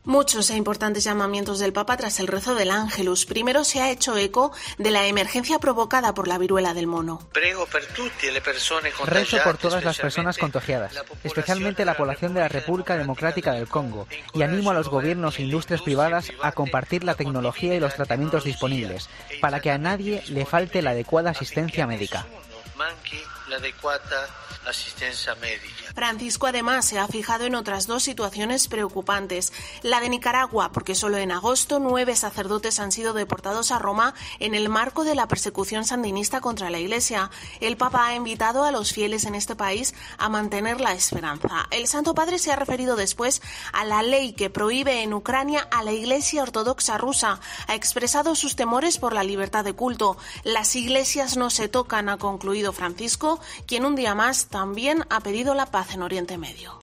Muchos e importantes llamamientos del Papa tras el rezo del Ángelus. Primero se ha hecho eco de la emergencia provocada por la viruela del mono. Rezo por todas las personas contagiadas, especialmente la población de la República Democrática del Congo, y animo a los gobiernos e industrias privadas a compartir la tecnología y los tratamientos disponibles, para que a nadie le falte la adecuada asistencia médica. Francisco además se ha fijado en otras dos situaciones preocupantes. La de Nicaragua, porque solo en agosto 9 sacerdotes han sido deportados a Roma en el marco de la persecución sandinista contra la Iglesia. El Papa ha invitado a los fieles en este país a mantener la esperanza. El Santo Padre se ha referido después a la ley que prohíbe en Ucrania a la Iglesia Ortodoxa rusa. Ha expresado sus temores por la libertad de culto. Las iglesias no se tocan, ha concluido Francisco, quien un día más también ha pedido la paz en Oriente Medio.